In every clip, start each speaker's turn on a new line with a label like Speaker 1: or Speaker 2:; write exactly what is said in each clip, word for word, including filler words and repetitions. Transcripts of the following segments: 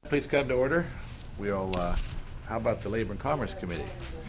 Speaker 1: Please come to order. We'll, uh, how about the Labor and Commerce Committee?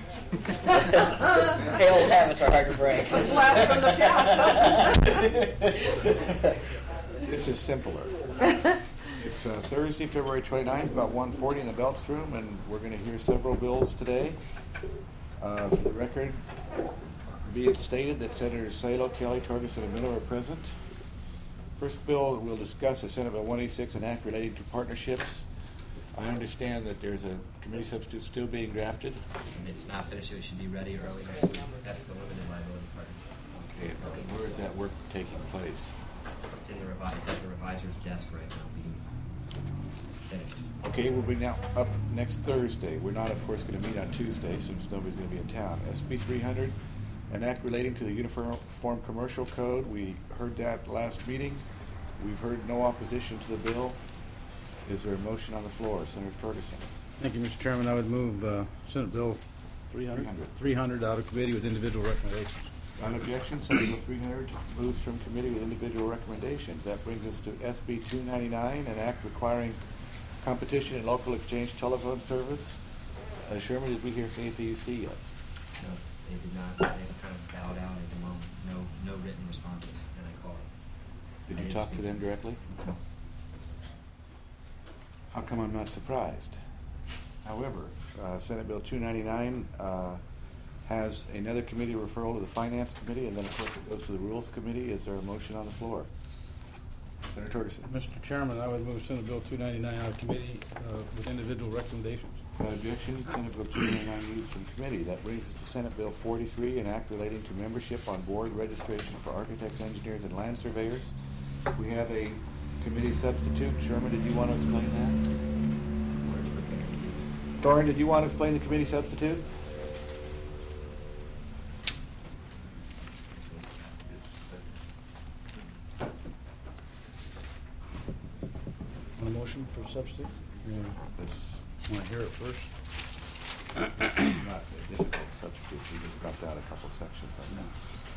Speaker 2: Hey, old habits are hard to break.
Speaker 3: A flash from the past.
Speaker 1: This is simpler. It's uh, Thursday, February twenty-ninth, about one forty in the Belts Room, and we're going to hear several bills today. Uh, for the record, be it stated that Senators Salo, Kelly, Torgerson, and Miller are present. First bill we'll discuss is Senate Bill one eighty-six, an act relating to partnerships. I understand that there's a committee substitute still being drafted.
Speaker 4: It's not finished. It should be ready early next week. That's the limited liability partnership.
Speaker 1: Okay, but where is that work taking place?
Speaker 4: It's in the revi- it's at the revisor's desk right now, being finished.
Speaker 1: Okay, we'll be now up next Thursday. We're not, of course, going to meet on Tuesday since nobody's going to be in town. S B three hundred, an act relating to the Uniform Commercial Code. We heard that last meeting. We've heard no opposition to the bill. Is there a motion on the floor? Senator Torgerson.
Speaker 5: Thank you, Mister Chairman. I would move uh, Senate Bill three hundred, three hundred out of committee with individual recommendations.
Speaker 1: On objection, Senate Bill three hundred moves from committee with individual recommendations. That brings us to S B two ninety-nine, an act requiring competition in local exchange telephone service. Uh, Sherman, did we hear from A P U C yet?
Speaker 4: No, they did not. They kind of bowed out at the moment. No, no written responses, and I called.
Speaker 1: Did
Speaker 4: I
Speaker 1: you
Speaker 4: did
Speaker 1: talk to
Speaker 4: speak.
Speaker 1: them directly?
Speaker 4: No.
Speaker 1: How come I'm not surprised? However, uh, Senate Bill two ninety-nine uh, has another committee referral to the Finance Committee, and then of course it goes to the Rules Committee. Is there a motion on the floor? Senator Torgerson.
Speaker 5: Mister Chairman, I would move Senate Bill two ninety-nine out of committee uh, with individual recommendations.
Speaker 1: Without objection, Senate Bill two ninety-nine moves from committee. That brings us to Senate Bill forty-three, an act relating to membership on board registration for architects, engineers, and land surveyors. We have a committee substitute. Sherman, did you want to explain that? Doran, did you want to explain the committee substitute?
Speaker 5: On a motion for substitute? Yeah.
Speaker 1: It's
Speaker 5: Want to hear it first?
Speaker 1: not a difficult substitute. We just dropped out a couple sections on that.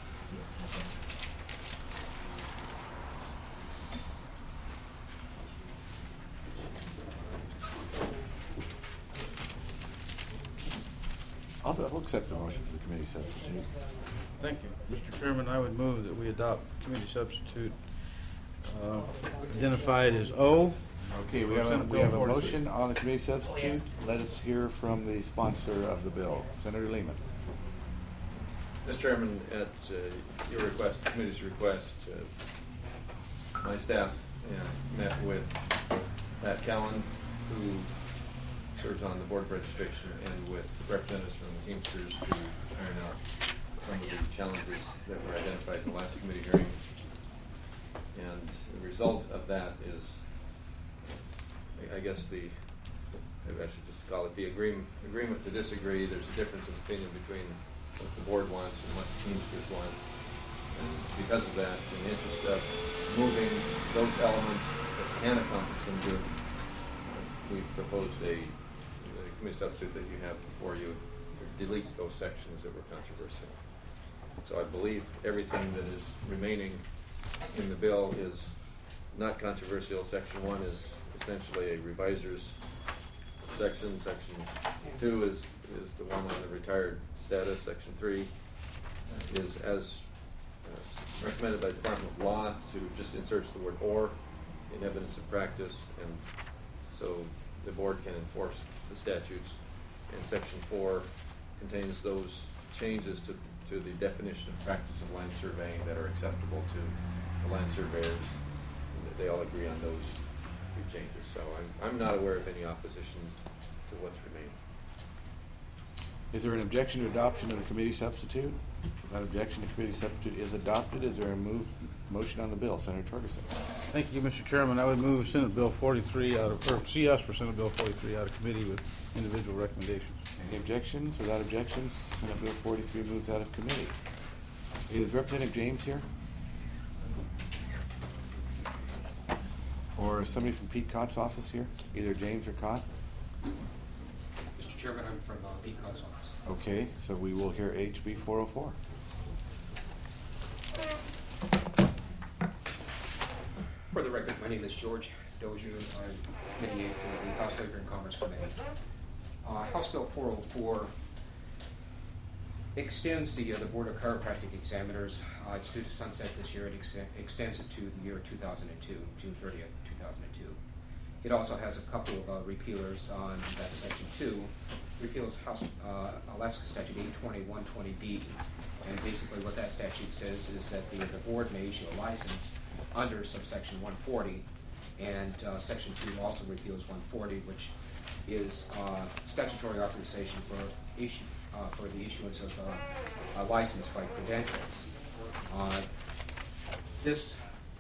Speaker 1: I'll, I'll accept the motion for the committee substitute.
Speaker 5: Thank you. Mister Chairman, I would move that we adopt committee substitute uh, identified as O.
Speaker 1: Okay, we
Speaker 5: For
Speaker 1: have, a,
Speaker 5: Senate
Speaker 1: we
Speaker 5: Bill
Speaker 1: have a
Speaker 5: forty-three.
Speaker 1: motion on the committee substitute. Let us hear from the sponsor of the bill, Senator Lehman.
Speaker 6: Mister Chairman, at uh, your request, the committee's request, uh, my staff uh, met with Pat Cowan, who serves on the Board of Registration, and with representatives from the Teamsters to iron out some of the challenges that were identified in the last committee hearing. And the result of that is, I guess the, maybe I should just call it the agreement, agreement to disagree. There's a difference of opinion between what the board wants and what the Teamsters want. And because of that, in the interest of moving those elements that can accomplish some good, we've proposed a, a committee substitute that you have before you that deletes those sections that were controversial. So I believe everything that is remaining in the bill is not controversial. Section one is essentially a reviser's section. Section two is, is the one on the retired status. Section three is as uh, recommended by the Department of Law to just insert the word or in evidence of practice, and so the board can enforce the statutes. And section four contains those changes to, to the definition of practice of land surveying that are acceptable to the land surveyors. They all agree on those three changes. So I'm, I'm not aware of any opposition to what's remaining.
Speaker 1: Is there an objection to adoption of the committee substitute? Without objection, the committee substitute is adopted. Is there a move, motion on the bill? Senator Torgerson.
Speaker 5: Thank you, Mister Chairman. I would move Senate Bill forty-three out of, or C S for Senate Bill forty-three out of committee with individual recommendations.
Speaker 1: Any objections? Without objections, Senate Bill forty-three moves out of committee. Is Representative James here? Or is somebody from Pete Cott's office here? Either James or Cott?
Speaker 7: Mister Chairman, I'm from uh, Pete Cott's office.
Speaker 1: Okay, so we will hear H B four oh four.
Speaker 7: For the record, my name is George Dozier, uh, Committee eight for the House Labor and Commerce Committee. Uh, House Bill four oh four extends the, uh, the Board of Chiropractic Examiners. Uh, it's due to sunset this year. It ex extends it to the year two thousand two, June thirtieth, two thousand two. It also has a couple of uh, repealers on that section two. Repeals House uh, Alaska Statute eight twenty one twenty B, and basically what that statute says is that the, the board may issue a license under subsection one forty, and uh, section two also repeals one forty, which is uh, statutory authorization for issue uh, for the issuance of uh, a license by credentials. Uh, this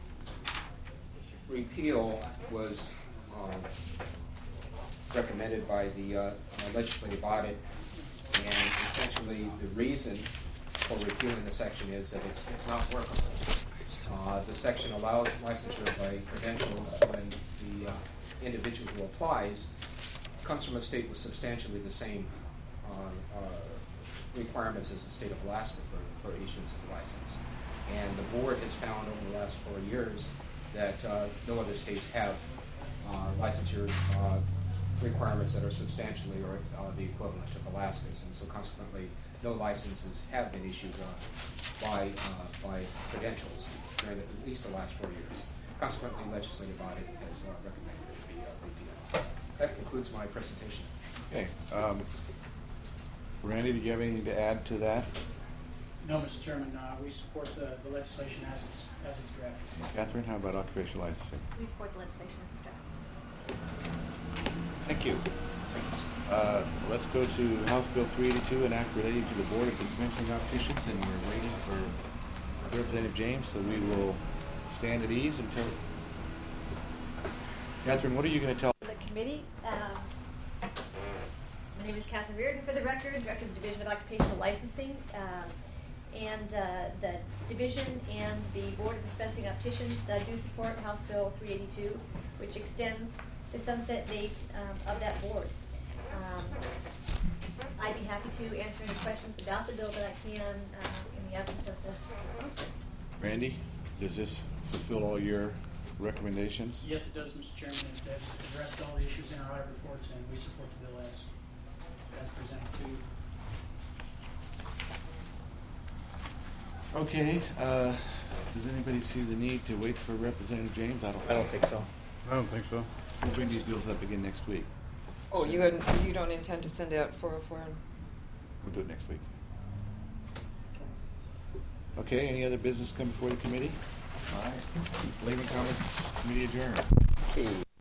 Speaker 7: repeal was um, recommended by the uh, legislative audit, and essentially the reason for repealing the section is that it's, it's not workable. Uh, the section allows licensure by credentials when the uh, individual who applies comes from a state with substantially the same uh, uh, requirements as the state of Alaska for, for issuance of a license. And the board has found over the last four years that uh, no other states have uh, licensure uh, requirements that are substantially or uh, the equivalent of Alaska's, and so consequently no licenses have been issued uh, by uh, by credentials during the, at least the last four years. Consequently, legislative audit has uh, recommended it be uh, repealed. That concludes my presentation.
Speaker 1: Okay. Um, Randy, do you have anything to add to that?
Speaker 8: No, Mister Chairman, uh, we support the, the legislation as it's, as it's drafted.
Speaker 1: Catherine, how about occupational licensing?
Speaker 9: We support the legislation as it's drafted.
Speaker 1: Thank you. Uh, let's go to House Bill three eighty-two, an act relating to the Board of Dispensing Opticians, and we're waiting for Representative James, so we will stand at ease until... Catherine, what are you going to tell?
Speaker 9: The committee, um, my name is Catherine Reardon for the record, Director of the Division of Occupational Licensing, um, and uh, the division and the Board of Dispensing Opticians uh, do support House Bill three eighty-two, which extends the sunset date um, of that board. Um, I'd be happy to answer any questions about the bill that I can uh, in the absence of the sponsor.
Speaker 1: Randy, does this fulfill all your recommendations?
Speaker 8: Yes, it does, Mister Chairman. It has addressed all the issues in our audit reports, and we support the bill as, as presented to you.
Speaker 1: Okay, uh, does anybody see the need to wait for Representative James? I don't.
Speaker 2: I don't think so.
Speaker 5: I don't think so.
Speaker 1: We'll bring these bills up again next week.
Speaker 3: Oh, you hadn't, you don't intend to send out four oh four?
Speaker 1: We'll do it next week. Okay, any other business come before the committee? All right. Labor and Commerce Committee adjourned.
Speaker 2: Okay.